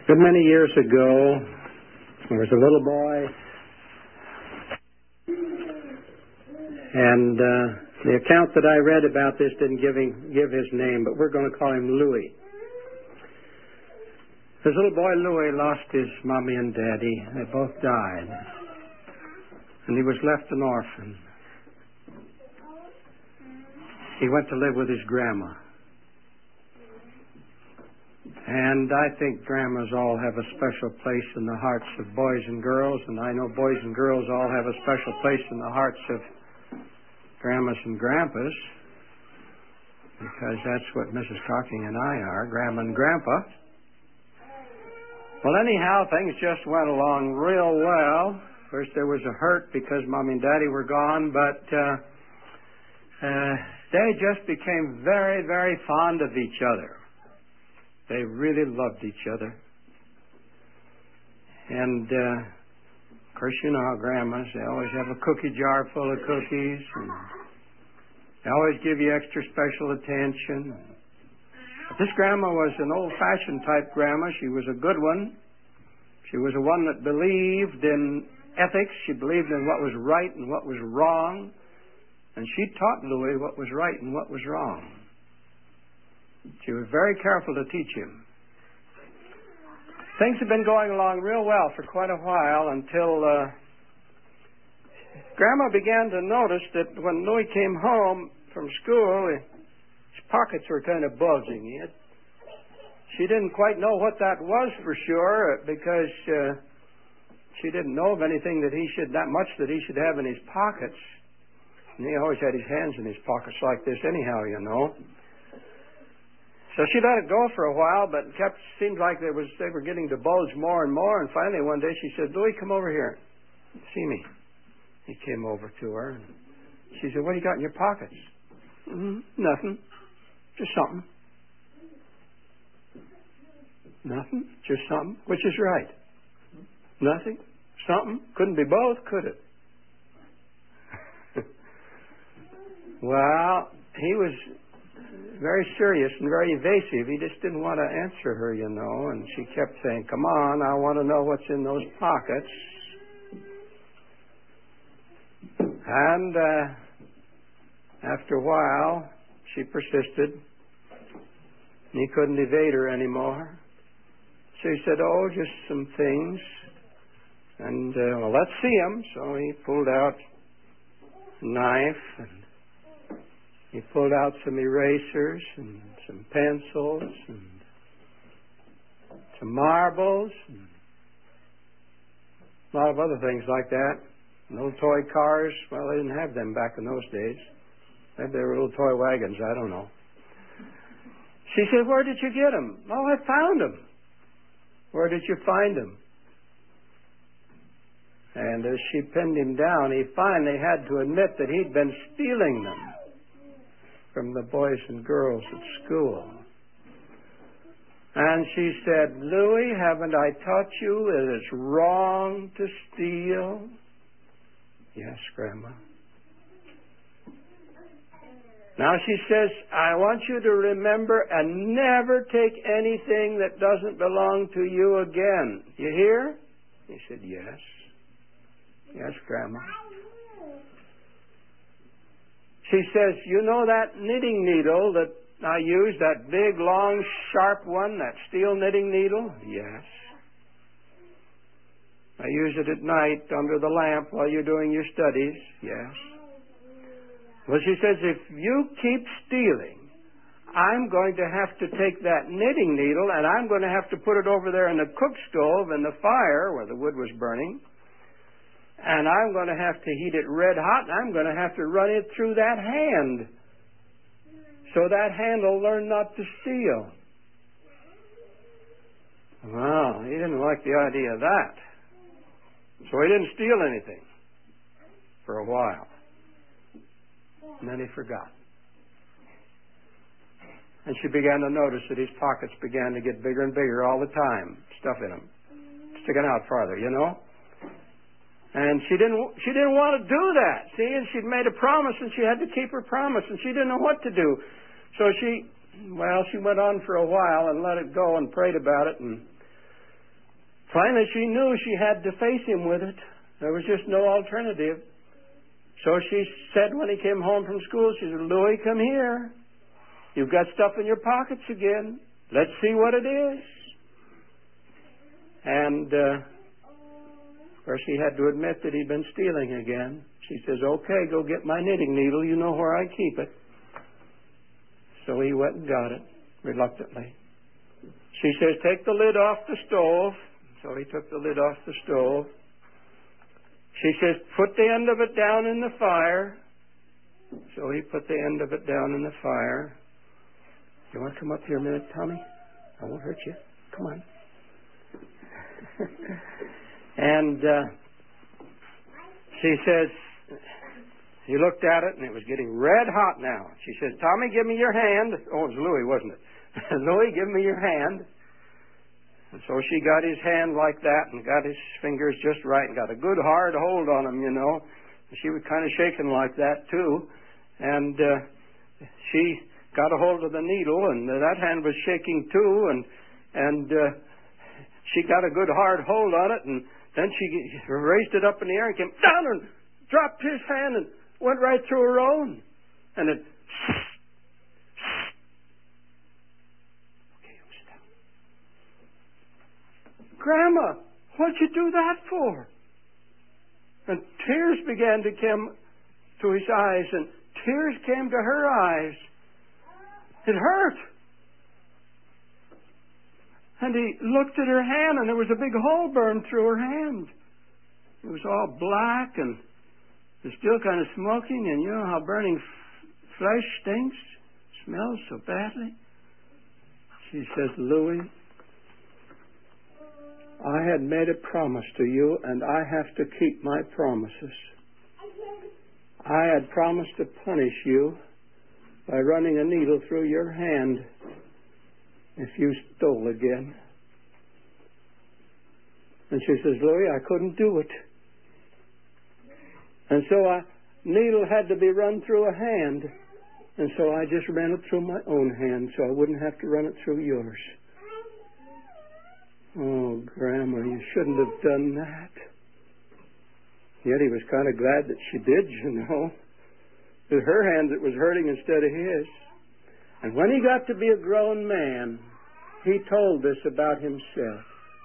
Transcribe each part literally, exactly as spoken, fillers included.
Good many years ago, there was a little boy, and uh, the account that I read about this didn't give, him, give his name, but we're going to call him Louis. This little boy, Louis, lost his mommy and daddy. They both died, and he was left an orphan. He went to live with his grandma. And I think grandmas all have a special place in the hearts of boys and girls, and I know boys and girls all have a special place in the hearts of grandmas and grandpas, because that's what Missus Cocking and I are, grandma and grandpa. Well, anyhow, things just went along real well. First there was a hurt because Mommy and Daddy were gone, but uh, uh, they just became very, very fond of each other. They really loved each other. And, uh, of course, you know how grandmas, they always have a cookie jar full of cookies. And they always give you extra special attention. But this grandma was an old-fashioned type grandma. She was a good one. She was a one that believed in ethics. She believed in what was right and what was wrong. And she taught Louis what was right and what was wrong. She was very careful to teach him. Things had been going along real well for quite a while until uh, Grandma began to notice that when Louis came home from school, his pockets were kind of bulging. He had, she didn't quite know what that was for sure, because uh, she didn't know of anything that he should, that much that he should have in his pockets. And he always had his hands in his pockets like this anyhow, you know. So she let it go for a while, but it kept seemed like there was they were getting to bulge more and more. And finally, one day she said, "Louis, come over here, see me." He came over to her, and she said, "What do you got in your pockets?" Mm-hmm, "Nothing, just something." "Nothing, just something. Which is right?" "Nothing, something. Couldn't be both, could it?" Well, he was very serious and very evasive. He just didn't want to answer her, you know, and she kept saying, "Come on, I want to know what's in those pockets." And uh, after a while, she persisted, and he couldn't evade her anymore. So he said, "Oh, just some things." And, uh, well, let's see them. So he pulled out a knife, and he pulled out some erasers and some pencils and some marbles and a lot of other things like that. And little toy cars. Well, they didn't have them back in those days. Maybe they were little toy wagons. I don't know. She said, "Where did you get them?" "Oh, I found them." "Where did you find them?" And as she pinned him down, he finally had to admit that he'd been stealing them from the boys and girls at school. And she said, "Louis, haven't I taught you that it's wrong to steal?" "Yes, Grandma." Now she says, "I want you to remember and never take anything that doesn't belong to you again. You hear?" He said, "Yes." "Yes, Grandma." She says, "You know that knitting needle that I use, that big, long, sharp one, that steel knitting needle?" "Yes." "I use it at night under the lamp while you're doing your studies?" "Yes." Well, she says, "If you keep stealing, I'm going to have to take that knitting needle and I'm going to have to put it over there in the cook stove in the fire where the wood was burning. And I'm going to have to heat it red hot, and I'm going to have to run it through that hand so that hand will learn not to steal." Well, he didn't like the idea of that. So he didn't steal anything for a while. And then he forgot. And she began to notice that his pockets began to get bigger and bigger all the time, stuff in them, sticking out farther, you know. And she didn't she didn't want to do that. See, and she'd made a promise, and she had to keep her promise, and she didn't know what to do. So she, well, she went on for a while and let it go and prayed about it. And Finally, she knew she had to face him with it. There was just no alternative. So she said when he came home from school, she said, Louis, come here. You've got stuff in your pockets again. Let's see what it is. And, uh, of course, he had to admit that he'd been stealing again. She says, okay, go get my knitting needle. You know where I keep it. So he went and got it, reluctantly. She says, take the lid off the stove. So he took the lid off the stove. She says, put the end of it down in the fire. So he put the end of it down in the fire. You want to come up here a minute, Tommy? I won't hurt you. Come on. And uh, she says, he looked at it, and it was getting red hot now. She says, Tommy, give me your hand. Oh, it was Louis, wasn't it? Louis, give me your hand. And so she got his hand like that and got his fingers just right and got a good hard hold on him, you know. She was kind of shaking like that, too. And uh, she got a hold of the needle, and uh, that hand was shaking, too. And and uh, she got a good hard hold on it, and then she raised it up in the air and came down and dropped his hand and went right through her own. And it... Grandma, what'd you do that for? And tears began to come to his eyes, and tears came to her eyes. It hurt. And he looked at her hand, and there was a big hole burned through her hand. It was all black, and it was still kind of smoking, and you know how burning f- flesh stinks, smells so badly. She says, Louis, I had made a promise to you, and I have to keep my promises. I had promised to punish you by running a needle through your hand if you stole again. And she says, Louis, I couldn't do it. And so a needle had to be run through a hand, and so I just ran it through my own hand so I wouldn't have to run it through yours. Oh, Grandma, you shouldn't have done that. Yet he was kind of glad that she did, you know. It was her hand that was hurting instead of his. And when he got to be a grown man, he told this about himself.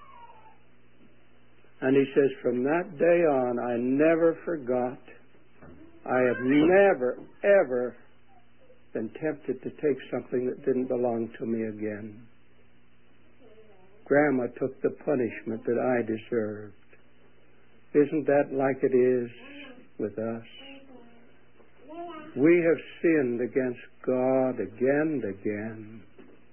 And he says, from that day on, I never forgot. I have never, ever been tempted to take something that didn't belong to me again. Grandma took the punishment that I deserved. Isn't that like it is with us? We have sinned against God again and again.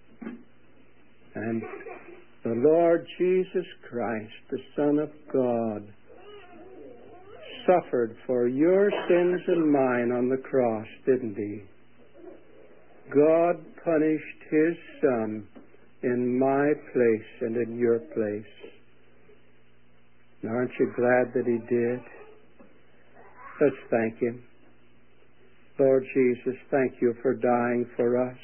And the Lord Jesus Christ, the Son of God, suffered for your sins and mine on the cross, didn't he? God punished his Son in my place and in your place. And aren't you glad that he did? Let's thank him. Lord Jesus, thank you for dying for us.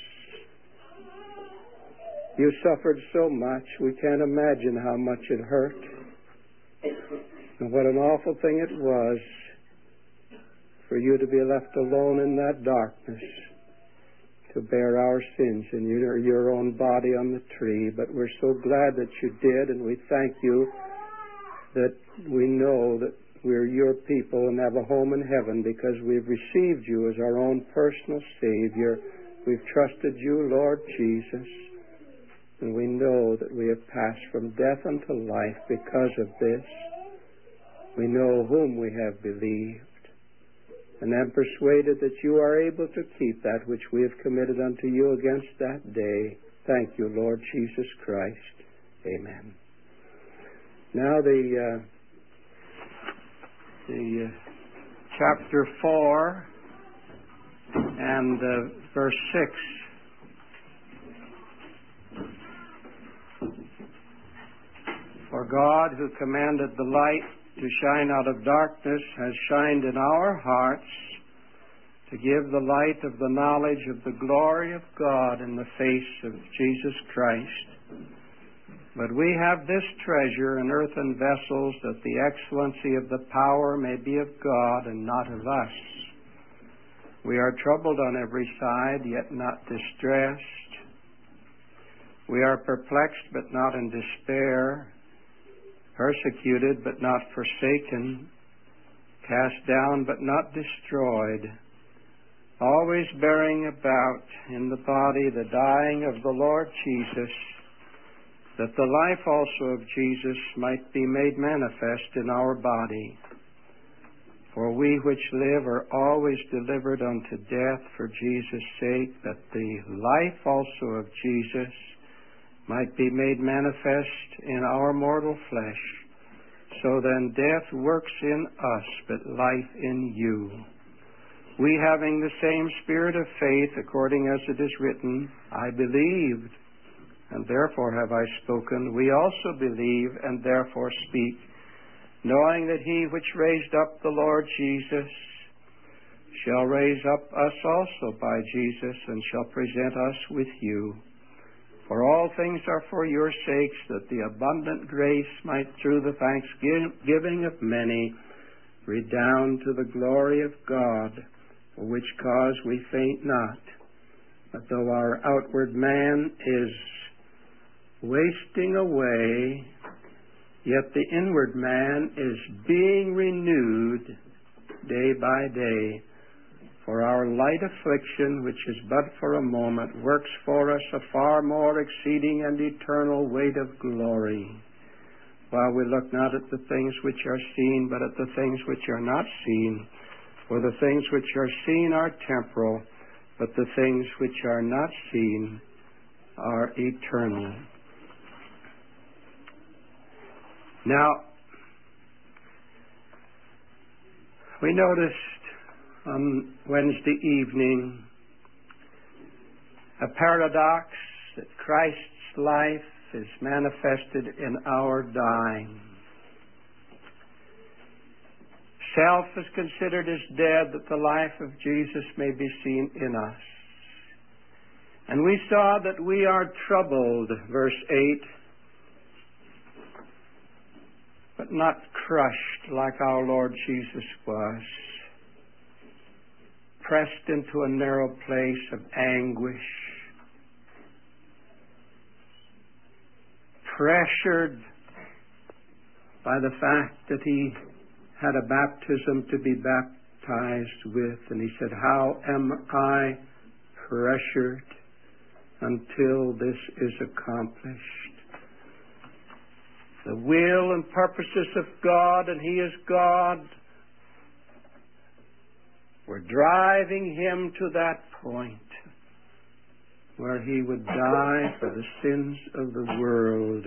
You suffered so much, we can't imagine how much it hurt. And what an awful thing it was for you to be left alone in that darkness to bear our sins in your, your own body on the tree. But we're so glad that you did, and we thank you that we know that we're your people and have a home in heaven because we've received you as our own personal Savior. We've trusted you, Lord Jesus, and we know that we have passed from death unto life because of this. We know whom we have believed, and am persuaded that you are able to keep that which we have committed unto you against that day. Thank you, Lord Jesus Christ. Amen. Now the uh, the uh, chapter four and uh, verse six. For God, who commanded the light to shine out of darkness, has shined in our hearts to give the light of the knowledge of the glory of God in the face of Jesus Christ. But we have this treasure in earthen vessels, that the excellency of the power may be of God and not of us. We are troubled on every side, yet not distressed. We are perplexed, but not in despair. Persecuted, but not forsaken. Cast down, but not destroyed. Always bearing about in the body the dying of the Lord Jesus, that the life also of Jesus might be made manifest in our body. For we which live are always delivered unto death for Jesus' sake, that the life also of Jesus might be made manifest in our mortal flesh. So then death works in us, but life in you. We, having the same spirit of faith, according as it is written, I believed, and therefore have I spoken. We also believe, and therefore speak, knowing that he which raised up the Lord Jesus shall raise up us also by Jesus, and shall present us with you. For all things are for your sakes, that the abundant grace might through the thanksgiving of many redound to the glory of God, for which cause we faint not. But though our outward man is wasting away, yet the inward man is being renewed day by day. For our light affliction, which is but for a moment, works for us a far more exceeding and eternal weight of glory. While we look not at the things which are seen, but at the things which are not seen. For the things which are seen are temporal, but the things which are not seen are eternal. Now, we noticed on Wednesday evening a paradox that Christ's life is manifested in our dying. Self is considered as dead, that the life of Jesus may be seen in us. And we saw that we are troubled, verse eight, but not crushed like our Lord Jesus was. Pressed into a narrow place of anguish. Pressured by the fact that he had a baptism to be baptized with. And he said, how am I pressured until this is accomplished? The will and purposes of God, and he is God, were driving him to that point where he would die for the sins of the world.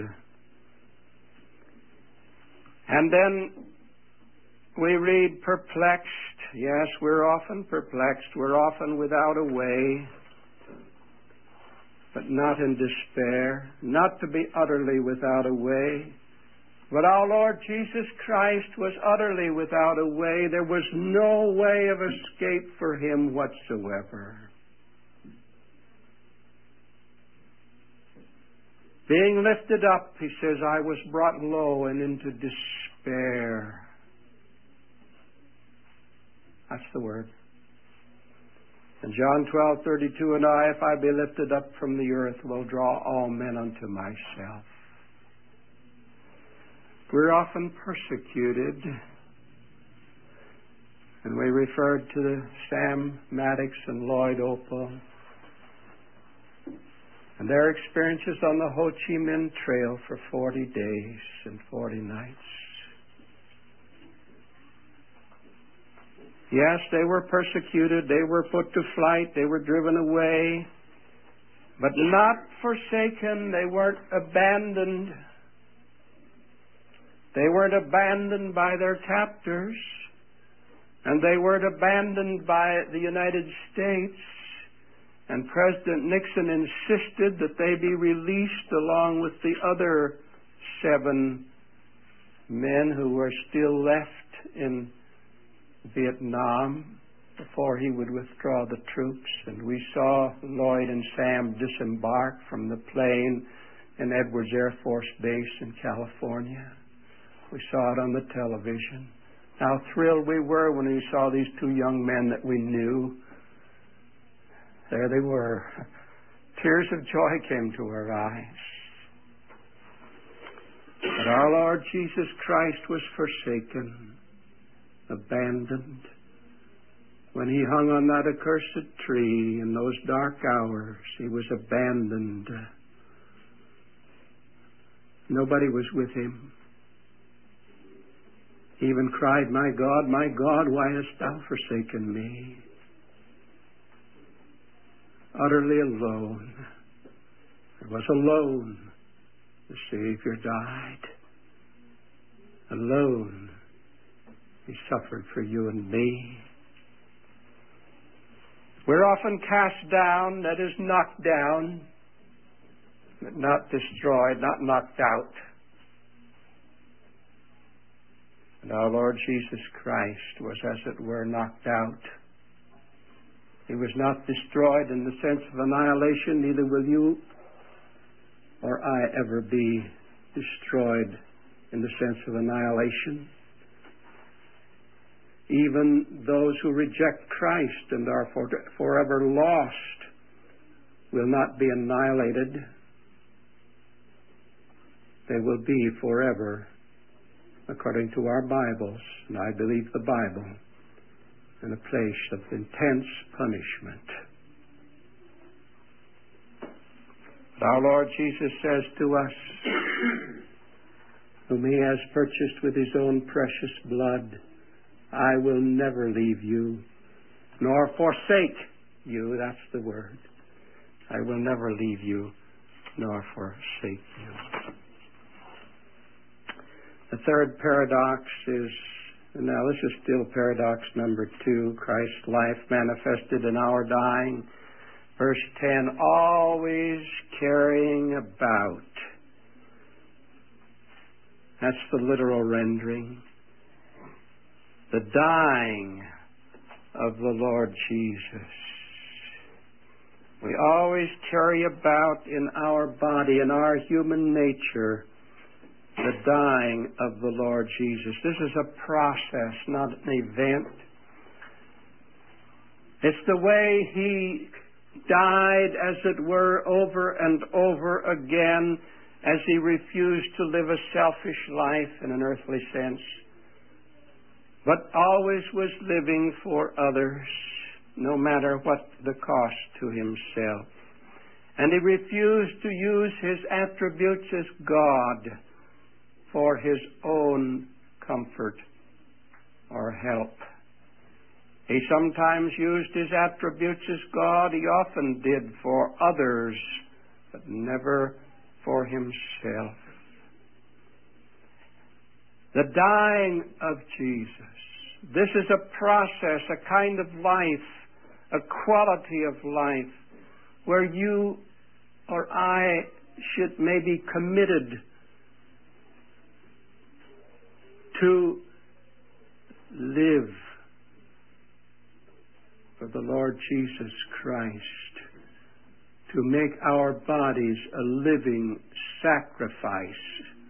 And then we read perplexed. Yes, we're often perplexed. We're often without a way, but not in despair, not to be utterly without a way. But our Lord Jesus Christ was utterly without a way. There was no way of escape for him whatsoever. Being lifted up, he says, I was brought low and into despair. That's the word. And John twelve thirty-two, and I, if I be lifted up from the earth, will draw all men unto myself. We're often persecuted, and we referred to the Sam Maddox and Lloyd Opal and their experiences on the Ho Chi Minh Trail for forty days and forty nights. Yes, they were persecuted, they were put to flight, they were driven away, but not forsaken. They weren't abandoned. They weren't abandoned by their captors, and they weren't abandoned by the United States. And President Nixon insisted that they be released along with the other seven men who were still left in Vietnam before he would withdraw the troops. And we saw Lloyd and Sam disembark from the plane in Edwards Air Force Base in California. We saw it on the television. How thrilled we were when we saw these two young men that we knew. There they were. Tears of joy came to our eyes. But our Lord Jesus Christ was forsaken, abandoned. When He hung on that accursed tree in those dark hours, He was abandoned. Nobody was with Him. He even cried, "My God, my God, why hast Thou forsaken me?" Utterly alone. It was alone the Savior died. Alone He suffered for you and me. We're often cast down, that is, knocked down, but not destroyed, not knocked out. And our Lord Jesus Christ was, as it were, knocked out. He was not destroyed in the sense of annihilation, neither will you or I ever be destroyed in the sense of annihilation. Even those who reject Christ and are for, forever lost will not be annihilated. They will be forever, according to our Bibles, and I believe the Bible, in a place of intense punishment. But our Lord Jesus says to us, whom He has purchased with His own precious blood, I will never leave you, nor forsake you. That's the word. I will never leave you, nor forsake you. The third paradox is, now this is still paradox number two, Christ's life manifested in our dying. Verse ten, always carrying about. That's the literal rendering. The dying of the Lord Jesus. We always carry about in our body, in our human nature, the dying of the Lord Jesus. This is a process, not an event. It's the way He died, as it were, over and over again, as He refused to live a selfish life in an earthly sense, but always was living for others, no matter what the cost to Himself. And He refused to use His attributes as God for His own comfort or help. He sometimes used His attributes as God. He often did for others, but never for Himself. The dying of Jesus. This is a process, a kind of life, a quality of life, where you or I should maybe committed to live for the Lord Jesus Christ, to make our bodies a living sacrifice,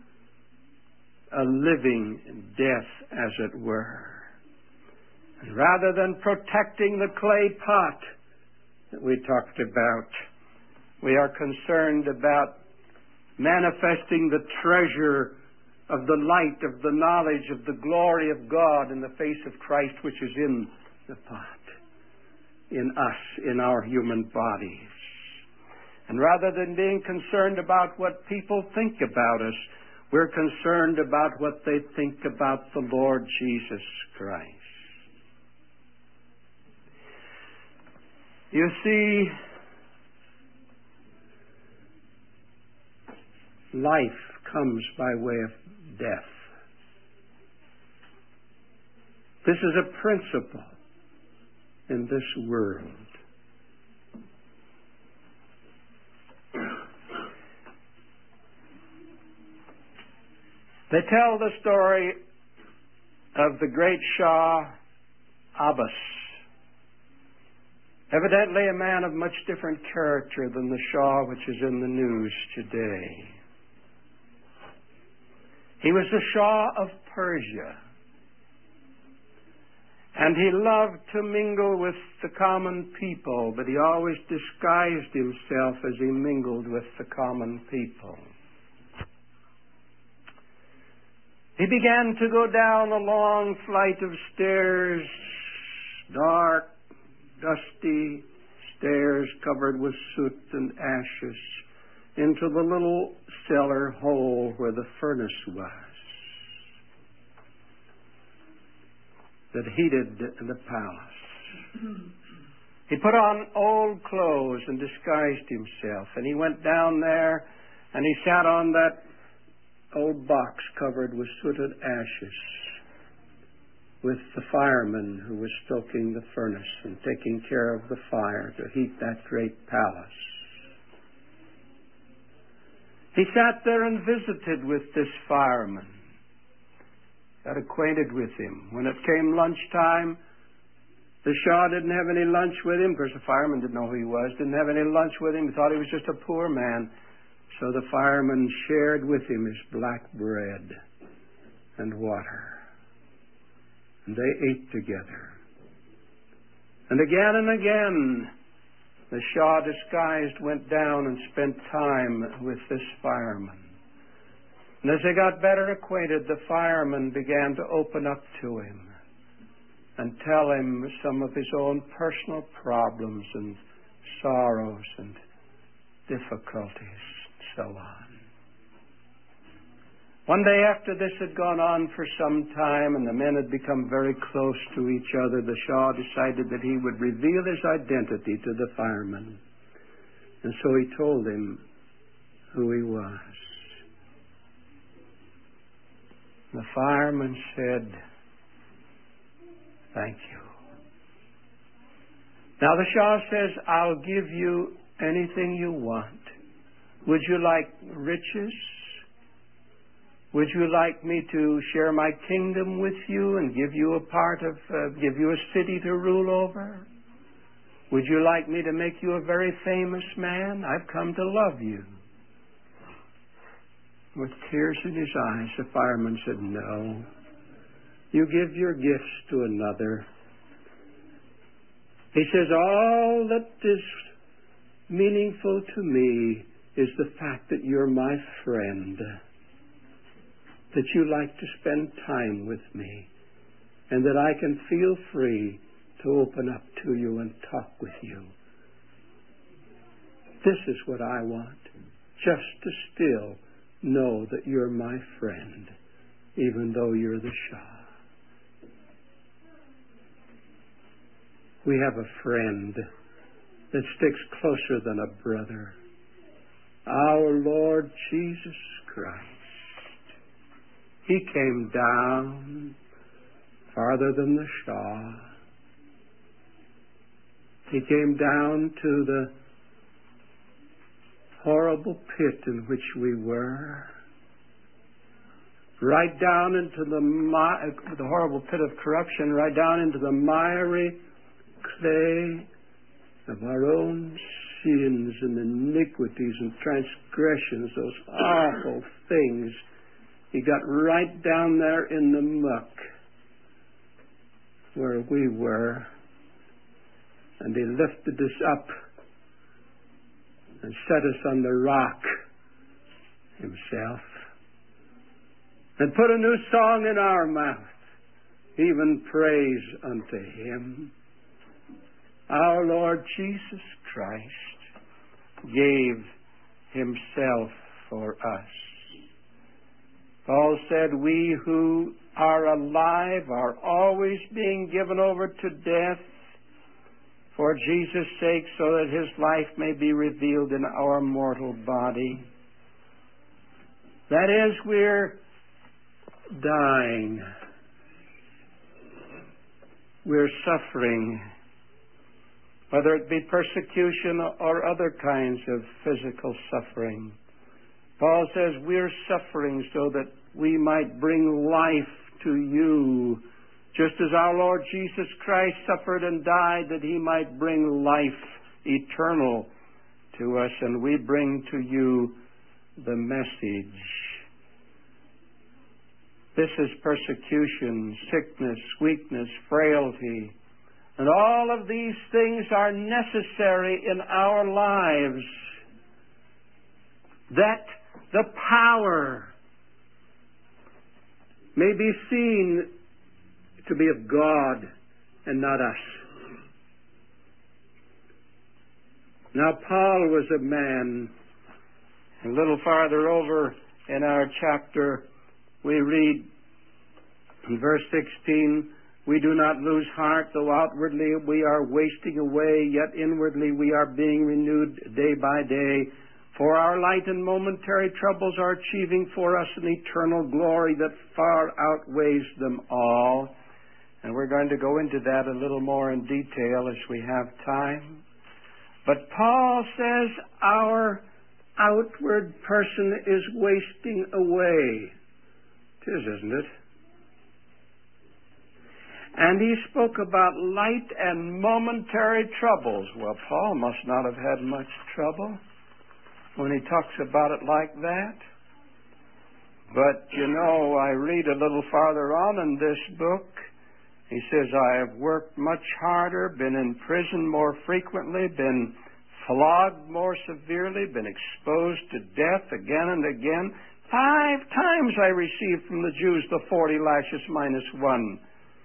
a living death, as it were. And rather than protecting the clay pot that we talked about, we are concerned about manifesting the treasure of the light, of the knowledge, of the glory of God in the face of Christ, which is in the pot, in us, in our human bodies. And rather than being concerned about what people think about us, we're concerned about what they think about the Lord Jesus Christ. You see, life comes by way of death. This is a principle in this world. They tell the story of the great Shah Abbas, evidently a man of much different character than the Shah which is in the news today. He was the Shah of Persia. And he loved to mingle with the common people, but he always disguised himself as he mingled with the common people. He began to go down a long flight of stairs, dark, dusty stairs covered with soot and ashes, into the little cellar hole where the furnace was that heated the palace. He put on old clothes and disguised himself, and he went down there and he sat on that old box covered with sooted ashes with the fireman who was stoking the furnace and taking care of the fire to heat that great palace. He sat there and visited with this fireman, got acquainted with him. When it came lunchtime, the Shah didn't have any lunch with him. Of course, the fireman didn't know who he was, didn't have any lunch with him. He thought he was just a poor man. So the fireman shared with him his black bread and water. And they ate together. And again and again, the Shah, disguised, went down and spent time with this fireman. And as they got better acquainted, the fireman began to open up to him and tell him some of his own personal problems and sorrows and difficulties, and so on. One day after this had gone on for some time and the men had become very close to each other, the Shah decided that he would reveal his identity to the fireman. And so he told him who he was. The fireman said, "Thank you." Now the Shah says, "I'll give you anything you want. Would you like riches? Would you like me to share my kingdom with you and give you a part of, uh, give you a city to rule over? Would you like me to make you a very famous man? I've come to love you." With tears in his eyes, the fireman said, "No. You give your gifts to another." He says, "All that is meaningful to me is the fact that you're my friend, that you like to spend time with me, and that I can feel free to open up to you and talk with you. This is what I want, just to still know that you're my friend, even though you're the Shah." We have a friend that sticks closer than a brother, our Lord Jesus Christ. He came down farther than the Shah. He came down to the horrible pit in which we were, right down into the, mi- the horrible pit of corruption, right down into the miry clay of our own sins and iniquities and transgressions, those awful things. He got right down there in the muck where we were, and He lifted us up and set us on the rock Himself and put a new song in our mouth, even praise unto Him. Our Lord Jesus Christ gave Himself for us. Paul said, "We who are alive are always being given over to death for Jesus' sake, so that His life may be revealed in our mortal body." That is, we're dying. We're suffering, whether it be persecution or other kinds of physical suffering. Paul says we're suffering so that we might bring life to you, just as our Lord Jesus Christ suffered and died that He might bring life eternal to us, and we bring to you the message This is persecution, sickness, weakness, frailty. And all of these things are necessary in our lives, that the power may be seen to be of God and not us. Now, Paul was a man. A little farther over in our chapter, we read in verse sixteen, we do not lose heart, though outwardly we are wasting away, yet inwardly we are being renewed day by day. For our light and momentary troubles are achieving for us an eternal glory that far outweighs them all. And we're going to go into that a little more in detail as we have time. But Paul says our outward person is wasting away. It is, isn't it? And he spoke about light and momentary troubles. Well, Paul must not have had much trouble when he talks about it like that. But, you know, I read a little farther on in this book. He says, I have worked much harder, been in prison more frequently, been flogged more severely, been exposed to death again and again. Five times I received from the Jews the forty lashes minus one.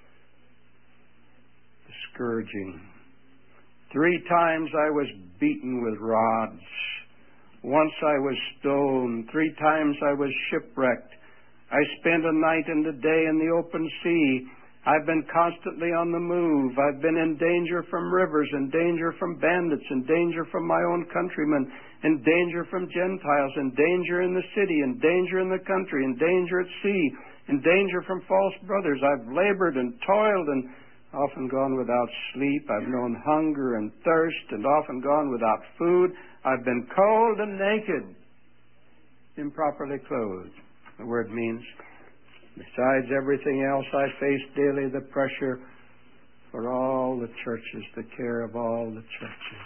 The scourging. Three times I was beaten with rods. Once I was stoned. Three times I was shipwrecked. I spent a night and a day in the open sea. I've been constantly on the move. I've been in danger from rivers, in danger from bandits, in danger from my own countrymen, in danger from Gentiles, in danger in the city, in danger in the country, in danger at sea, in danger from false brothers. I've labored and toiled and often gone without sleep. I've known hunger and thirst and often gone without food. I've been cold and naked, improperly clothed. The word means, besides everything else, I face daily the pressure for all the churches, the care of all the churches.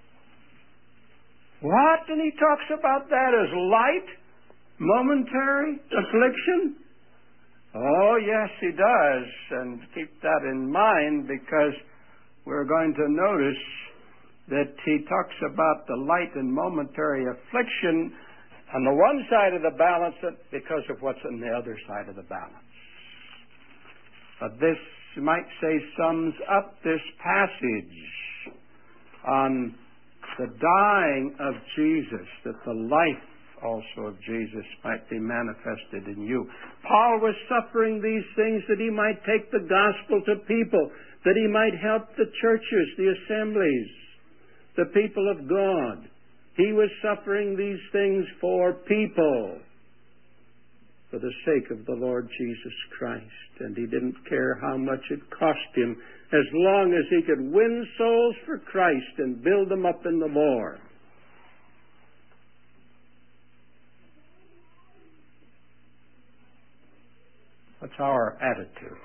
What? And he talks about that as light, momentary affliction? Oh, yes, he does. And keep that in mind, because we're going to notice that he talks about the light and momentary affliction on the one side of the balance because of what's on the other side of the balance. But this, you might say, sums up this passage on the dying of Jesus, that the life also of Jesus might be manifested in you. Paul was suffering these things that he might take the gospel to people, that he might help the churches, the assemblies, the people of God. He was suffering these things for people, for the sake of the Lord Jesus Christ. And he didn't care how much it cost him, as long as he could win souls for Christ and build them up in the Lord. What's our attitude?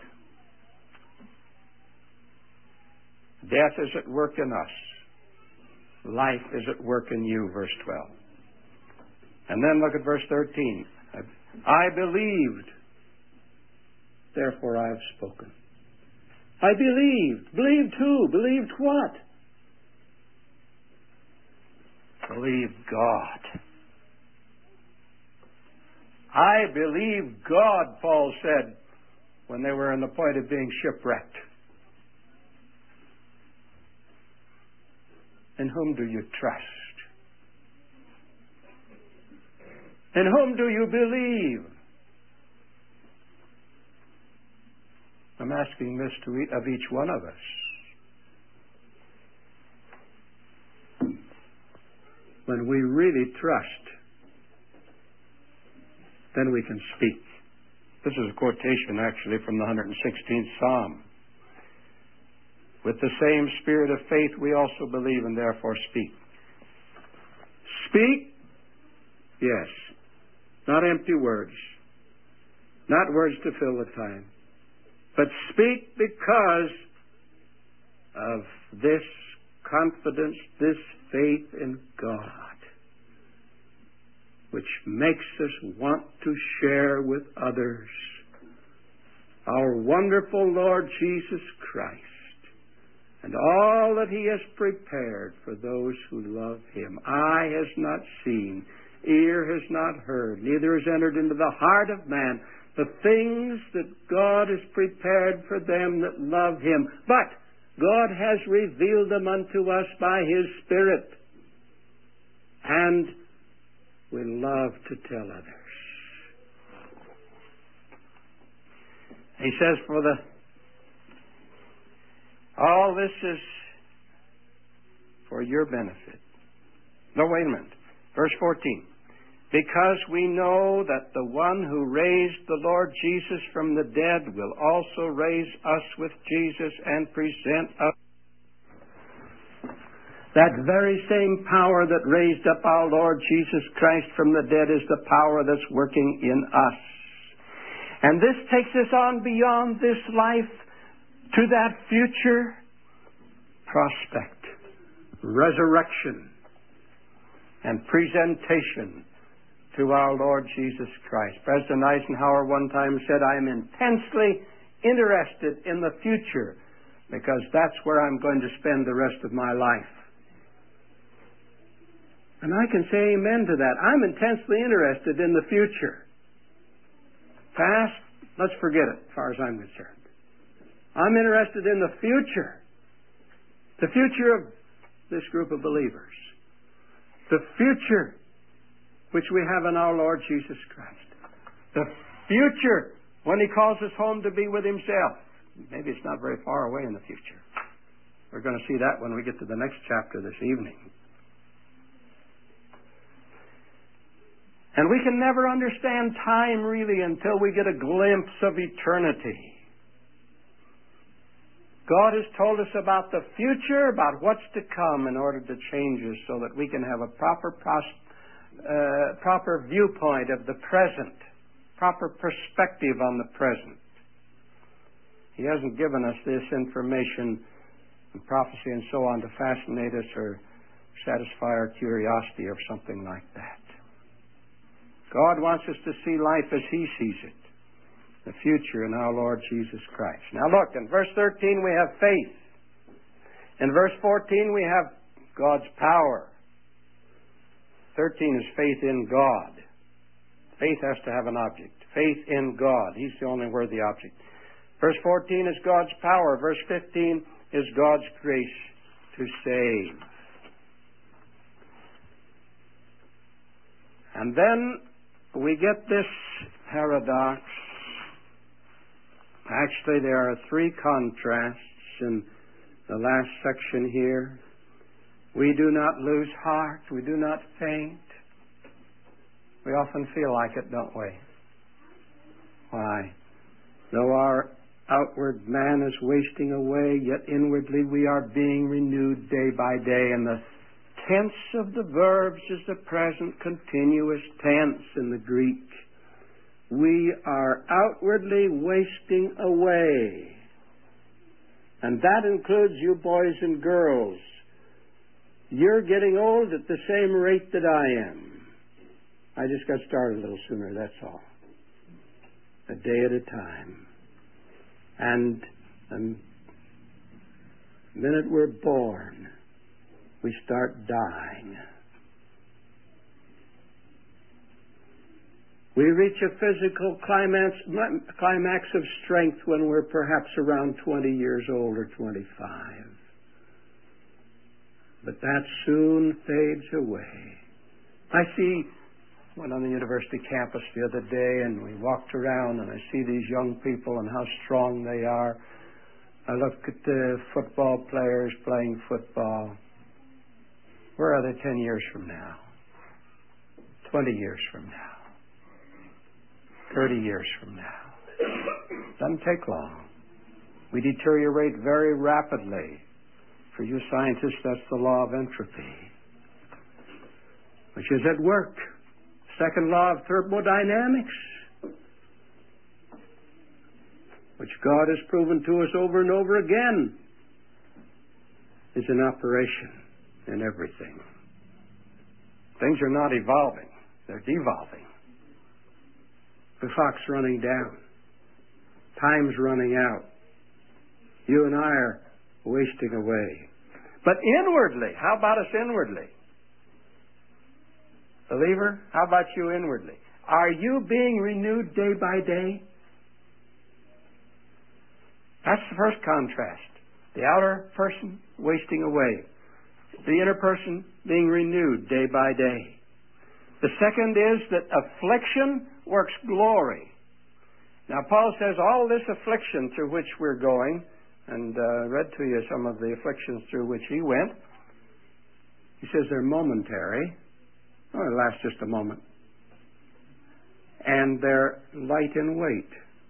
Death is at work in us. Life is at work in you, verse twelve. And then look at verse thirteen. I believed, therefore I have spoken. I believed. Believed who? Believed what? Believed God. I believe God, Paul said, when they were on the point of being shipwrecked. In whom do you trust? In whom do you believe? I'm asking this to each, of each one of us. When we really trust, then we can speak. This is a quotation actually from the one hundred sixteenth Psalm. With the same spirit of faith we also believe and therefore speak. Speak? Yes. Not empty words. Not words to fill the time. But speak because of this confidence, this faith in God, which makes us want to share with others our wonderful Lord Jesus Christ, and all that He has prepared for those who love Him. Eye has not seen, ear has not heard, neither has entered into the heart of man the things that God has prepared for them that love Him. But God has revealed them unto us by His Spirit, and we love to tell others. He says, for the all this is for your benefit. No, wait a minute. Verse fourteen. Because we know that the one who raised the Lord Jesus from the dead will also raise us with Jesus and present us. That very same power that raised up our Lord Jesus Christ from the dead is the power that's working in us. And this takes us on beyond this life to that future prospect, resurrection, and presentation to our Lord Jesus Christ. President Eisenhower one time said, I am intensely interested in the future because that's where I'm going to spend the rest of my life. And I can say amen to that. I'm intensely interested in the future. Past, let's forget it as far as I'm concerned. I'm interested in the future. The future of this group of believers. The future which we have in our Lord Jesus Christ. The future when He calls us home to be with Himself. Maybe it's not very far away in the future. We're going to see that when we get to the next chapter this evening. And we can never understand time really until we get a glimpse of eternity. God has told us about the future, about what's to come in order to change us so that we can have a proper pros- uh, proper viewpoint of the present, proper perspective on the present. He hasn't given us this information and prophecy and so on to fascinate us or satisfy our curiosity or something like that. God wants us to see life as He sees it, the future in our Lord Jesus Christ. Now look, in verse thirteen we have faith. In verse fourteen we have God's power. thirteen is faith in God. Faith has to have an object. Faith in God. He's the only worthy object. Verse fourteen is God's power. Verse fifteen is God's grace to save. And then we get this paradox. Actually, there are three contrasts in the last section here. We do not lose heart. We do not faint. We often feel like it, don't we? Why? Though our outward man is wasting away, yet inwardly we are being renewed day by day. And the tense of the verbs is the present continuous tense in the Greek. We are outwardly wasting away. And that includes you boys and girls. You're getting old at the same rate that I am. I just got started a little sooner, that's all. A day at a time. And the minute we're born, we start dying. We reach a physical climax, climax of strength when we're perhaps around twenty years old or twenty-five. But that soon fades away. I see, went on the university campus the other day and we walked around and I see these young people and how strong they are. I look at the football players playing football. Where are they ten years from now? twenty years from now? thirty years from now? Doesn't take long. We deteriorate very rapidly. For you scientists, that's the law of entropy, which is at work. Second law of thermodynamics, which God has proven to us over and over again, is in operation in everything. Things are not evolving, they're devolving. The clock's running down. Time's running out. You and I are wasting away. But inwardly, how about us inwardly? Believer, how about you inwardly? Are you being renewed day by day? That's the first contrast. The outer person wasting away. The inner person being renewed day by day. The second is that affliction works glory. Now, Paul says all this affliction through which we're going, and uh, read to you some of the afflictions through which he went. He says they're momentary. Oh, it lasts just a moment. And they're light in weight.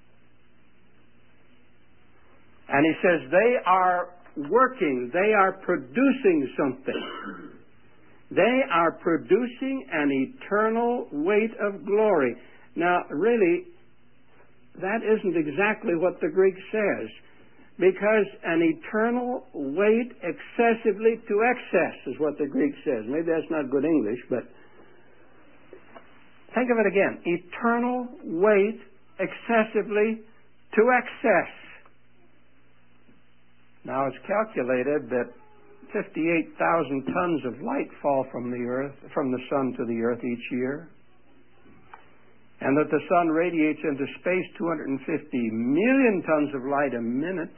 And he says they are working, they are producing something. They are producing an eternal weight of glory. Now, really, that isn't exactly what the Greek says, because an eternal weight excessively to excess is what the Greek says. Maybe that's not good English, but think of it again. Eternal weight excessively to excess. Now, it's calculated that fifty-eight thousand tons of light fall from the earth, from the sun to the earth each year, and that the sun radiates into space two hundred fifty million tons of light a minute.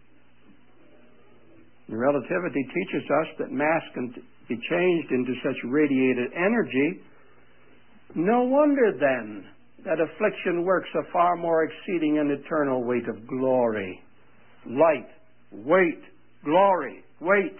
And relativity teaches us that mass can be changed into such radiated energy. No wonder, then, that affliction works a far more exceeding and eternal weight of glory. Light, weight, glory, weight.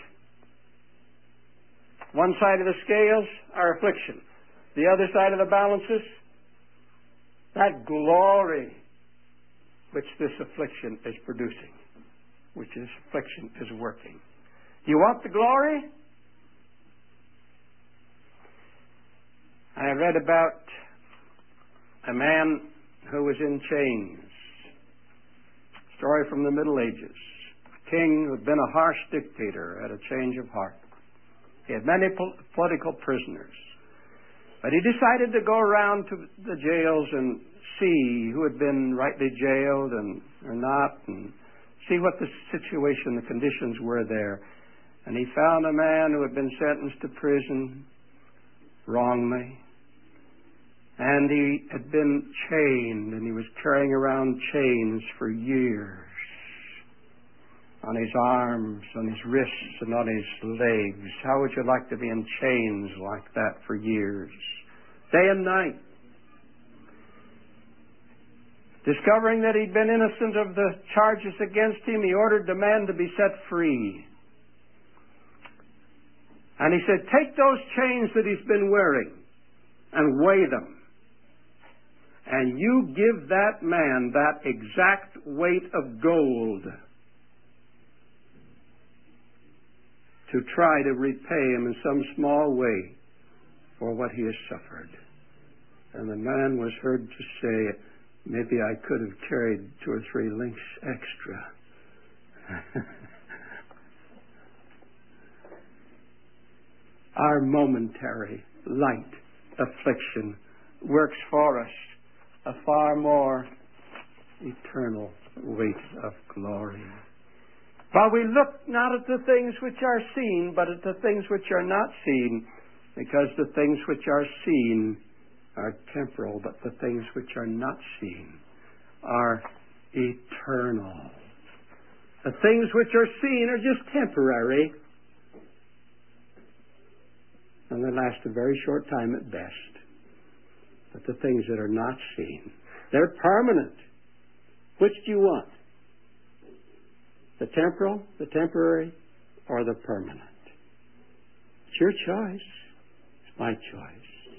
One side of the scales, our affliction. The other side of the balances, that glory which this affliction is producing, which this affliction is working. Do you want the glory? I read about a man who was in chains. Story from the Middle Ages. A king who had been a harsh dictator had a change of heart. He had many pol- political prisoners. But he decided to go around to the jails and see who had been rightly jailed and or not, and see what the situation, the conditions were there. And he found a man who had been sentenced to prison wrongly. And he had been chained, and he was carrying around chains for years. On his arms, on his wrists, and on his legs. How would you like to be in chains like that for years? Day and night. Discovering that he'd been innocent of the charges against him, he ordered the man to be set free. And he said, take those chains that he's been wearing and weigh them. And you give that man that exact weight of gold to try to repay him in some small way for what he has suffered. And the man was heard to say, maybe I could have carried two or three links extra. Our momentary light affliction works for us a far more eternal weight of glory. While we look not at the things which are seen, but at the things which are not seen, because the things which are seen are temporal, but the things which are not seen are eternal. The things which are seen are just temporary, and they last a very short time at best. But the things that are not seen, they're permanent. Which do you want? The temporal, the temporary, or the permanent? It's your choice. It's my choice.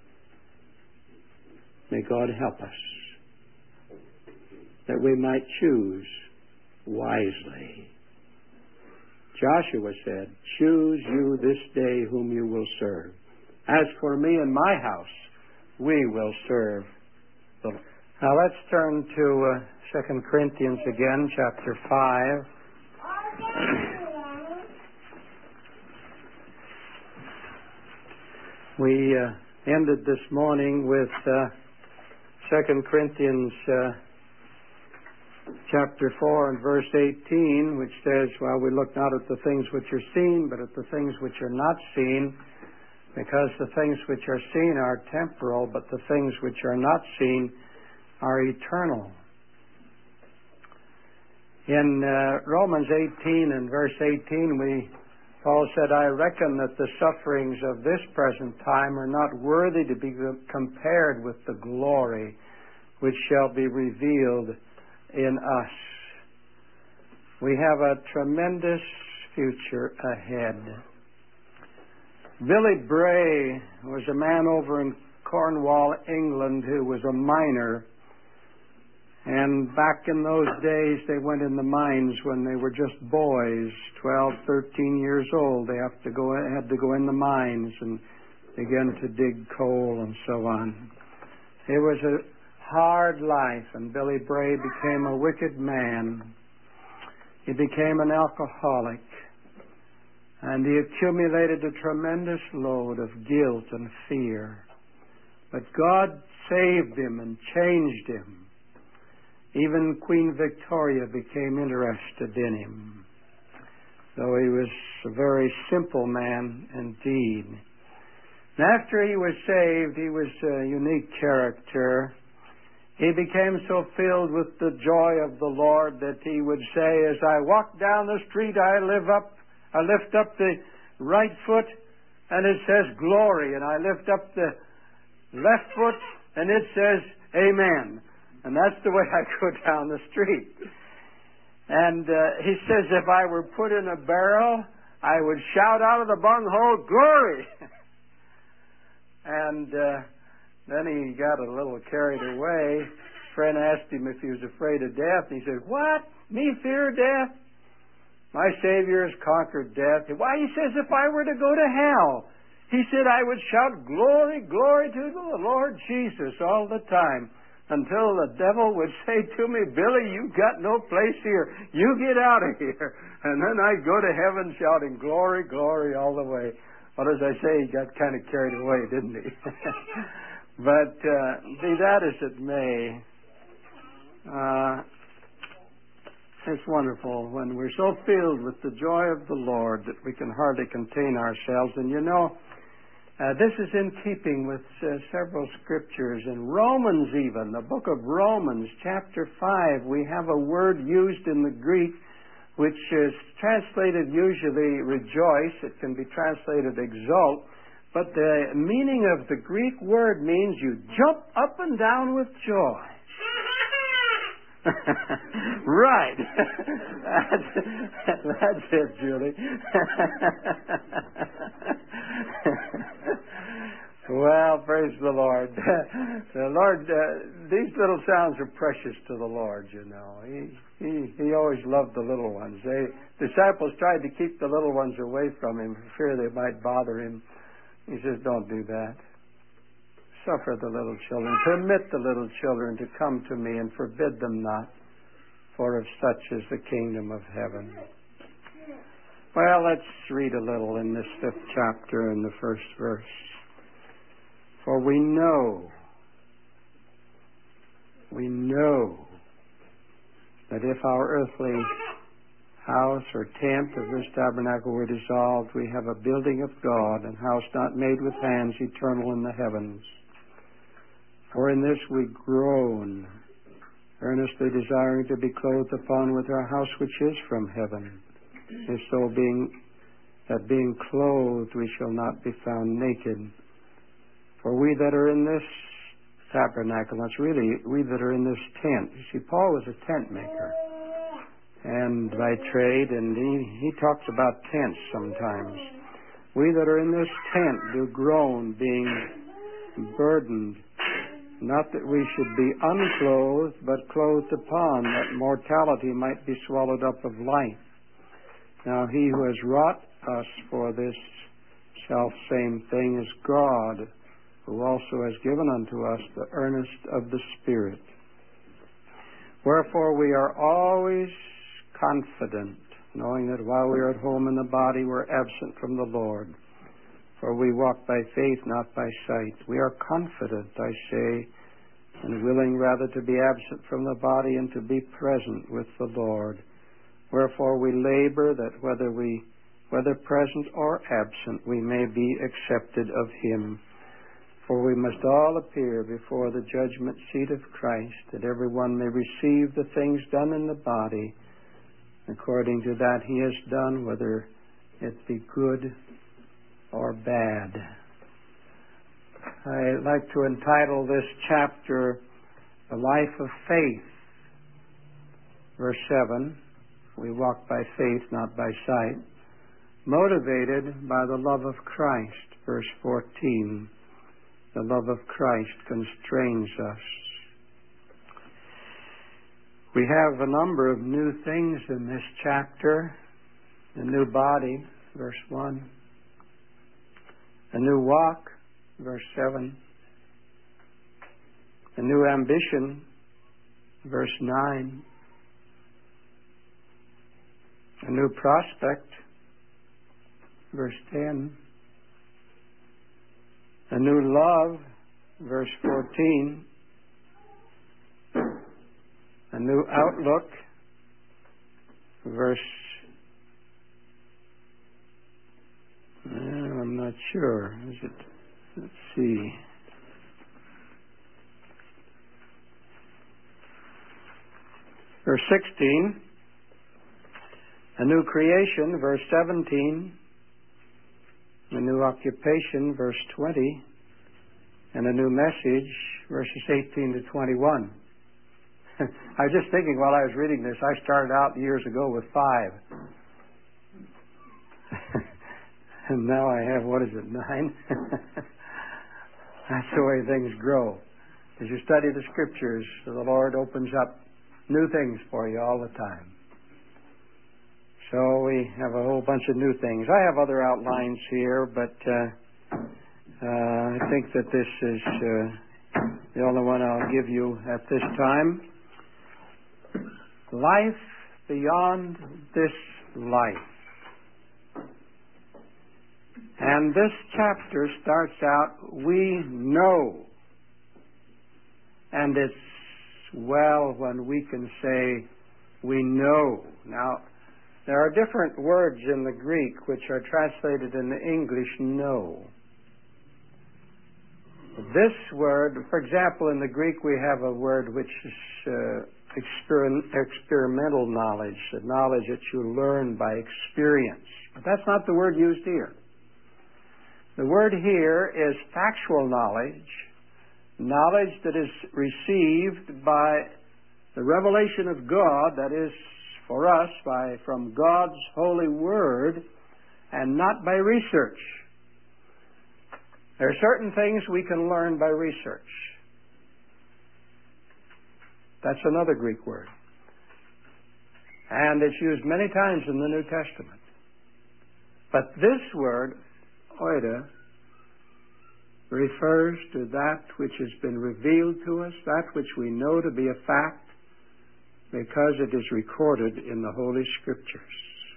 May God help us that we might choose wisely. Joshua said, choose you this day whom you will serve. As for me and my house, we will serve the Lord. Now let's turn to uh, Second Corinthians again, chapter five. We uh, ended this morning with uh, Second Corinthians uh, chapter four and verse eighteen, which says, "Well, we look not at the things which are seen, but at the things which are not seen, because the things which are seen are temporal, but the things which are not seen are eternal." In uh, Romans eighteen and verse eighteen, we Paul said, "I reckon that the sufferings of this present time are not worthy to be compared with the glory which shall be revealed in us." We have a tremendous future ahead. Billy Bray was a man over in Cornwall, England, who was a miner. And back in those days, they went in the mines when they were just boys, twelve, thirteen years old. They have to go, had to go in the mines and begin to dig coal and so on. It was a hard life, and Billy Bray became a wicked man. He became an alcoholic, and he accumulated a tremendous load of guilt and fear. But God saved him and changed him. Even Queen Victoria became interested in him, though he was a very simple man indeed. And after he was saved, he was a unique character. He became so filled with the joy of the Lord that he would say, "As I walk down the street, I live up, I lift up the right foot, and it says glory, and I lift up the left foot, and it says amen." And that's the way I go down the street. And uh, he says, if I were put in a barrel, I would shout out of the bunghole, "Glory!" And uh, then he got a little carried away. His friend asked him if he was afraid of death. And he said, "What? Me fear death? My Savior has conquered death." Why, he says, if I were to go to hell, he said, I would shout, "Glory, glory to the Lord Jesus," all the time, until the devil would say to me, "Billy, you've got no place here. You get out of here." And then I'd go to heaven shouting, "Glory, glory," all the way. Well, as I say, he got kind of carried away, didn't he? But uh, be that as it may, uh, it's wonderful when we're so filled with the joy of the Lord that we can hardly contain ourselves. And you know, Uh, this is in keeping with uh, several scriptures. In Romans even, the book of Romans, chapter five, we have a word used in the Greek which is translated usually rejoice. It can be translated exult. But the meaning of the Greek word means you jump up and down with joy. Right. that's, that's it, Julie. Well, praise the Lord. The Lord, uh, these little sounds are precious to the Lord, you know. He, he, he always loved the little ones. They, disciples tried to keep the little ones away from him for fear they might bother him. He says, "Don't do that. Suffer the little children. Permit the little children to come to me, and forbid them not, for of such is the kingdom of heaven." Well, let's read a little in this fifth chapter in the first verse. "For we know, we know that if our earthly house or tent of this tabernacle were dissolved, we have a building of God, an house not made with hands, eternal in the heavens. For in this we groan, earnestly desiring to be clothed upon with our house which is from heaven, if so being that being clothed we shall not be found naked. For we that are in this tabernacle," that's really we that are in this tent. You see, Paul was a tent maker, and by trade, and he, he talks about tents sometimes. "We that are in this tent do groan, being burdened, not that we should be unclothed, but clothed upon, that mortality might be swallowed up of life. Now he who has wrought us for this selfsame thing is God, who also has given unto us the earnest of the Spirit. Wherefore we are always confident, knowing that while we are at home in the body, we're absent from the Lord. For we walk by faith, not by sight. We are confident, I say, and willing rather to be absent from the body and to be present with the Lord. Wherefore we labor that whether we, whether present or absent, we may be accepted of Him. For we must all appear before the judgment seat of Christ, that every one may receive the things done in the body, according to that he has done, whether it be good or bad. I'd like to entitle this chapter, The Life of Faith. Verse seven, we walk by faith, not by sight. Motivated by the love of Christ. Verse fourteen, the love of Christ constrains us. We have a number of new things in this chapter. A new body, verse one. A new walk, verse seven. A new ambition, verse nine. A new prospect, verse ten. A new love, verse fourteen. A new outlook, verse, uh, I'm not sure. Is it? Let's see. Verse sixteen. A new creation, verse seventeen. A new occupation, verse twenty. And a new message, verses eighteen to twenty-one. I was just thinking while I was reading this, I started out years ago with five. And now I have, what is it, nine? That's the way things grow. As you study the Scriptures, the Lord opens up new things for you all the time. So we have a whole bunch of new things. I have other outlines here, but uh, uh, I think that this is uh, the only one I'll give you at this time. Life beyond this life. And this chapter starts out, we know. And it's well when we can say, we know. Now, there are different words in the Greek which are translated in the English, know. This word, for example, in the Greek we have a word which is uh, exper- experimental knowledge, the knowledge that you learn by experience. But that's not the word used here. The word here is factual knowledge, knowledge that is received by the revelation of God, that is, for us, by from God's holy word, and not by research. There are certain things we can learn by research. That's another Greek word. And it's used many times in the New Testament. But this word, oida, refers to that which has been revealed to us, that which we know to be a fact, because it is recorded in the Holy Scriptures.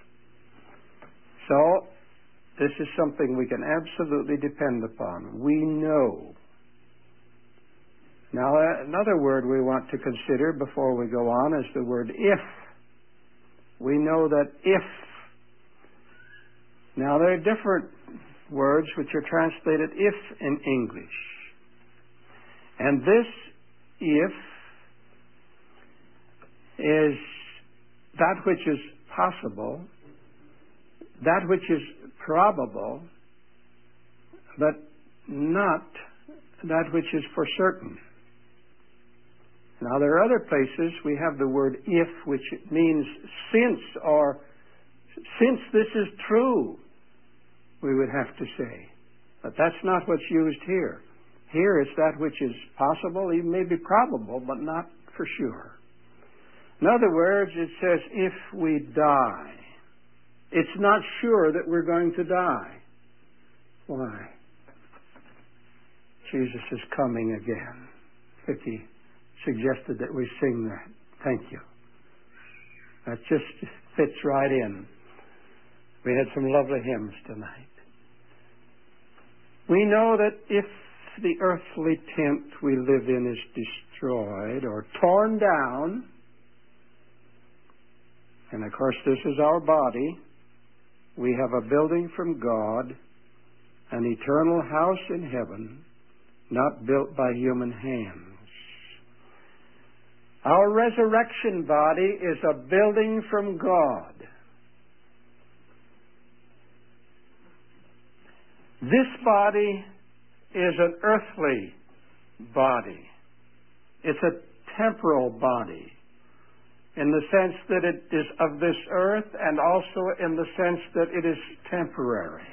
So, this is something we can absolutely depend upon. We know. Now, another word we want to consider before we go on is the word if. We know that if. Now, there are different words which are translated if in English. And this if is that which is possible, that which is probable, but not that which is for certain. Now, there are other places we have the word if, which means since, or since this is true, we would have to say. But that's not what's used here. Here it's that which is possible, even maybe probable, but not for sure. In other words, it says, if we die. It's not sure that we're going to die. Why? Jesus is coming again. Vicky suggested that we sing that. Thank you. That just fits right in. We had some lovely hymns tonight. We know that if the earthly tent we live in is destroyed or torn down, and of course this is our body, we have a building from God, an eternal house in heaven, not built by human hands. Our resurrection body is a building from God. This body is an earthly body. It's a temporal body in the sense that it is of this earth and also in the sense that it is temporary.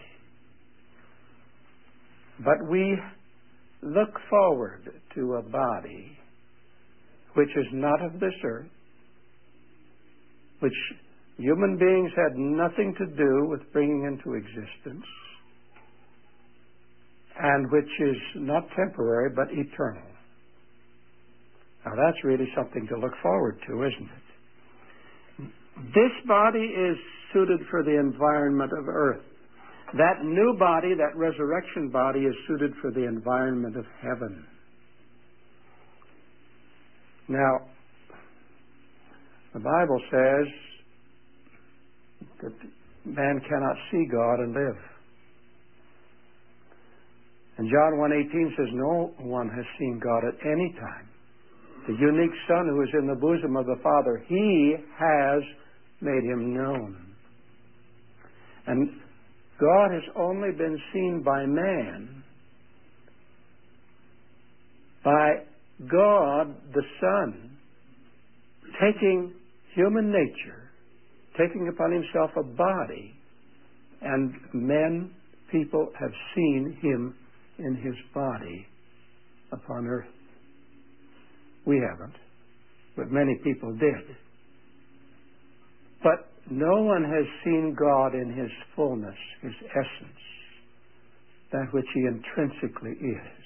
But we look forward to a body which is not of this earth, which human beings had nothing to do with bringing into existence, and which is not temporary but eternal. Now that's really something to look forward to, isn't it? This body is suited for the environment of earth. That new body, that resurrection body, is suited for the environment of heaven. Now, the Bible says that man cannot see God and live. And John one eighteen says, no one has seen God at any time. The unique Son who is in the bosom of the Father, He has made Him known. And God has only been seen by man, by God the Son, taking human nature, taking upon Himself a body, and men, people have seen Him in His body upon earth. We haven't, but many people did. But no one has seen God in His fullness, His essence, that which He intrinsically is.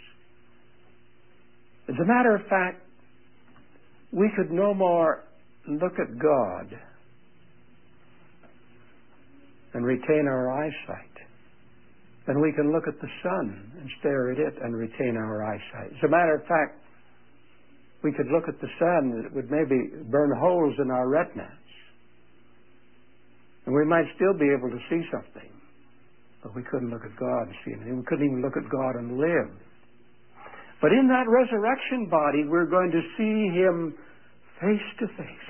As a matter of fact, we could no more look at God and retain our eyesight than we can look at the sun and stare at it and retain our eyesight. As a matter of fact, we could look at the sun and it would maybe burn holes in our retinas. And we might still be able to see something, but we couldn't look at God and see anything. We couldn't even look at God and live. But in that resurrection body, we're going to see Him face to face.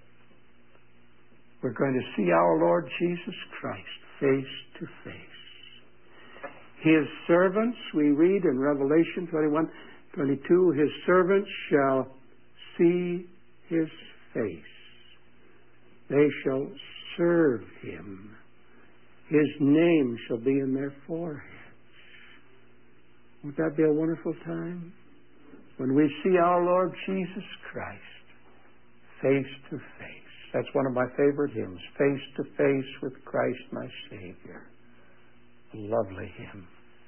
We're going to see our Lord Jesus Christ face to face. His servants, we read in Revelation twenty-one, twenty-two, His servants shall see His face. They shall serve Him. His name shall be in their foreheads. Won't that be a wonderful time? When we see our Lord Jesus Christ face to face. That's one of my favorite hymns. Face to face with Christ my Savior. A lovely hymn.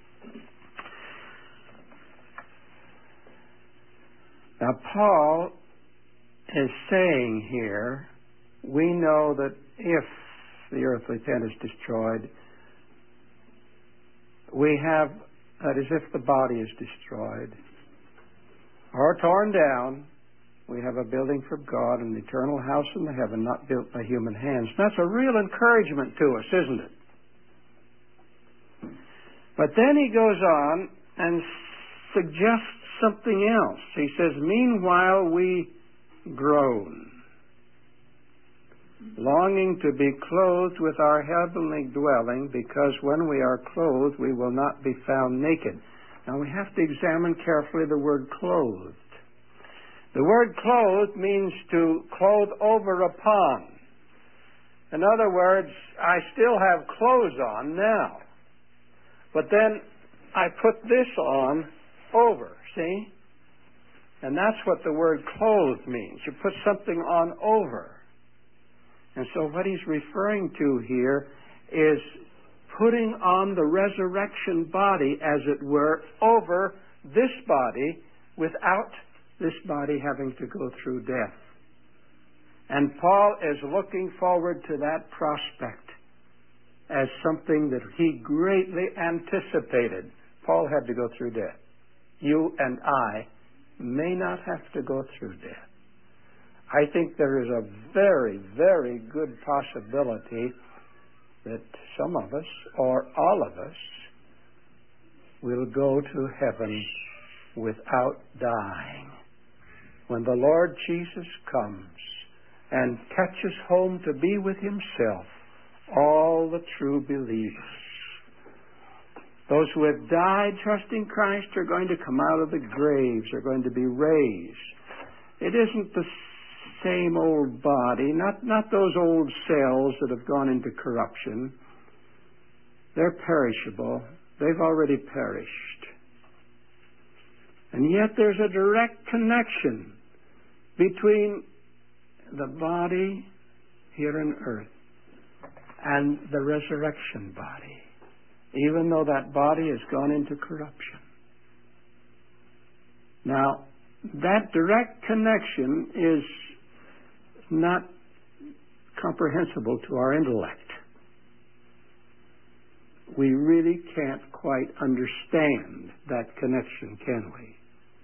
Now Paul is saying here, we know that if the earthly tent is destroyed, we have, that is, if the body is destroyed or torn down, we have a building for God, an eternal house in the heaven, not built by human hands. And that's a real encouragement to us, isn't it? But then he goes on and suggests something else. He says, meanwhile we groan, longing to be clothed with our heavenly dwelling, because when we are clothed, we will not be found naked. Now we have to examine carefully the word clothed. The word clothed means to clothe over upon. In other words, I still have clothes on now, but then I put this on over, see? And that's what the word clothed means. You put something on over. And so what he's referring to here is putting on the resurrection body, as it were, over this body without this body having to go through death. And Paul is looking forward to that prospect as something that he greatly anticipated. Paul had to go through death. you and I may not have to go through death. I think there is a very, very good possibility that some of us, or all of us, will go to heaven without dying. When the Lord Jesus comes and catches home to be with Himself all the true believers. Those who have died trusting Christ are going to come out of the graves, are going to be raised. It isn't the same old body, not, not those old cells that have gone into corruption. They're perishable. They've already perished. And yet there's a direct connection between the body here on earth and the resurrection body, even though that body has gone into corruption. Now, that direct connection is not comprehensible to our intellect. We really can't quite understand that connection, can we?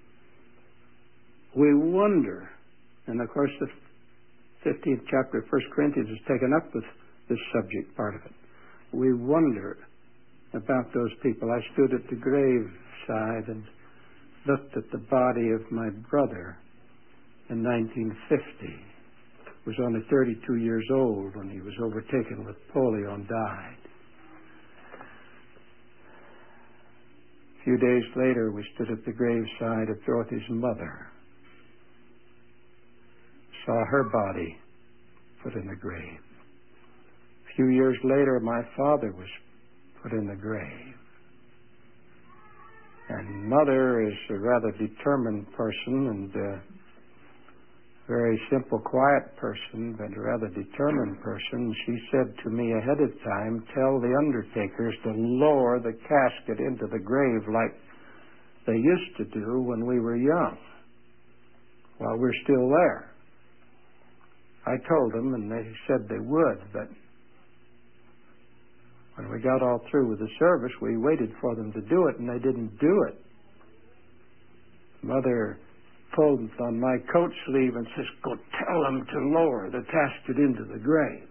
We wonder, and of course the fifteenth chapter of First Corinthians is taken up with this subject part of it. We wonder about those people. I stood at the graveside and looked at the body of my brother in nineteen fifty. He was only thirty-two years old when he was overtaken with polio and died. A few days later, we stood at the graveside of Dorothy's mother. Saw her body put in the grave. A few years later, my father was put in the grave. And Mother is a rather determined person and a very simple, quiet person, but a rather determined person. She said to me ahead of time, tell the undertakers to lower the casket into the grave like they used to do when we were young, while we're still there. I told them, and they said they would, but when we got all through with the service, we waited for them to do it, and they didn't do it. Mother pulled on my coat sleeve and says, go tell them to lower the casket into the grave.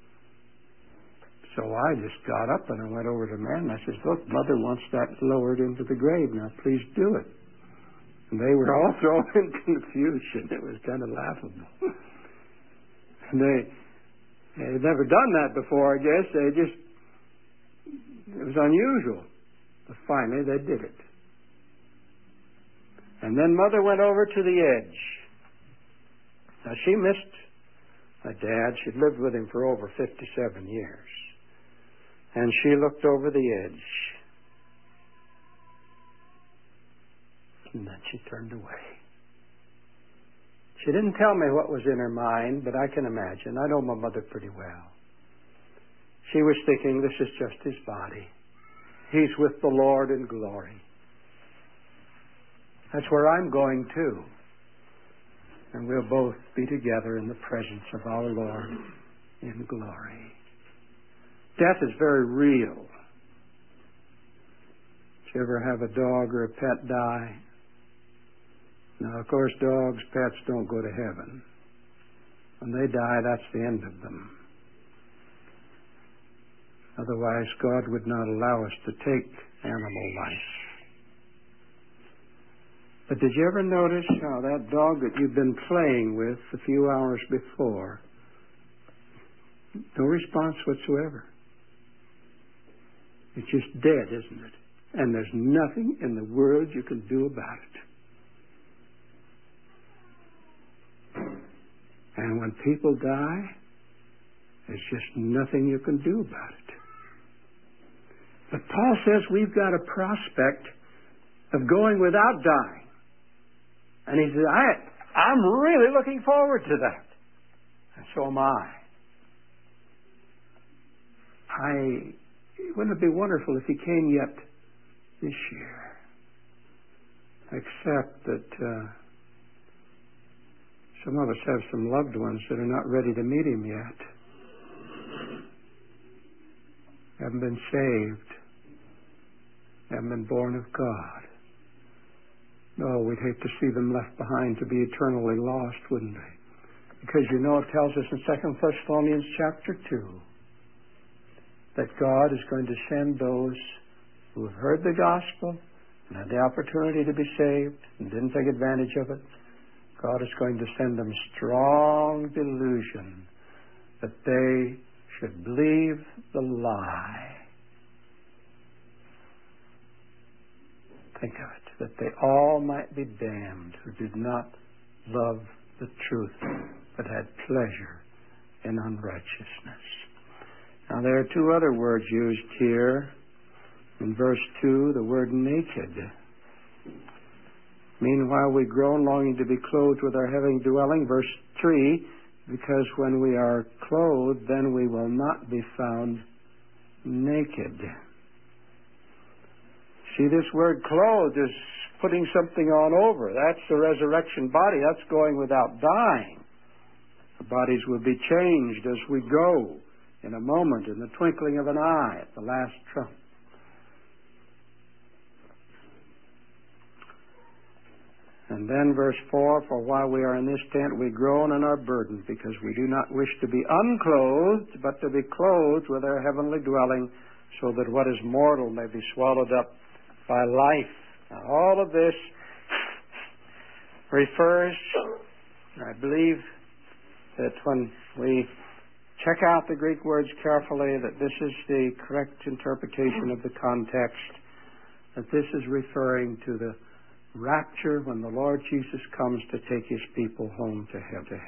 So I just got up and I went over to the man and I said, look, Mother wants that lowered into the grave. Now please do it. And they were all thrown in confusion. It was kind of laughable. And they, they had never done that before, I guess. They just, it was unusual. But finally they did it. And then Mother went over to the edge. Now she missed my dad. She'd lived with him for over fifty-seven years. And she looked over the edge. And then she turned away. She didn't tell me what was in her mind, but I can imagine. I know my mother pretty well. She was thinking, this is just his body. He's with the Lord in glory. That's where I'm going too. And we'll both be together in the presence of our Lord in glory. Death is very real. Did you ever have a dog or a pet die? Now, of course, dogs, pets don't go to heaven. When they die, that's the end of them. Otherwise, God would not allow us to take animal life. But did you ever notice how that dog that you've been playing with a few hours before, no response whatsoever? It's just dead, isn't it? And there's nothing in the world you can do about it. And when people die, there's just nothing you can do about it. But Paul says we've got a prospect of going without dying. And he says, I, I'm really looking forward to that. And so am I. I, wouldn't it be wonderful if he came yet this year? Except that uh, some of us have some loved ones that are not ready to meet him yet. Haven't been saved. Haven't been born of God. No, we'd hate to see them left behind to be eternally lost, wouldn't we? Because you know it tells us in Second Thessalonians chapter two that God is going to send those who have heard the gospel and had the opportunity to be saved and didn't take advantage of it. God is going to send them strong delusion that they should believe the lie. Think of it, that they all might be damned who did not love the truth but had pleasure in unrighteousness. Now there are two other words used here. In verse two, the word naked. Meanwhile we groan, longing to be clothed with our heavenly dwelling. Verse three, because when we are clothed, then we will not be found naked. See, this word clothed is putting something on over. That's the resurrection body. That's going without dying. The bodies will be changed as we go in a moment, in the twinkling of an eye, at the last trump. And then verse four, for while we are in this tent we groan and are burdened, because we do not wish to be unclothed, but to be clothed with our heavenly dwelling, so that what is mortal may be swallowed up by life. Now, all of this refers, I believe, that when we check out the Greek words carefully, that this is the correct interpretation of the context, that this is referring to the rapture when the Lord Jesus comes to take His people home to heaven.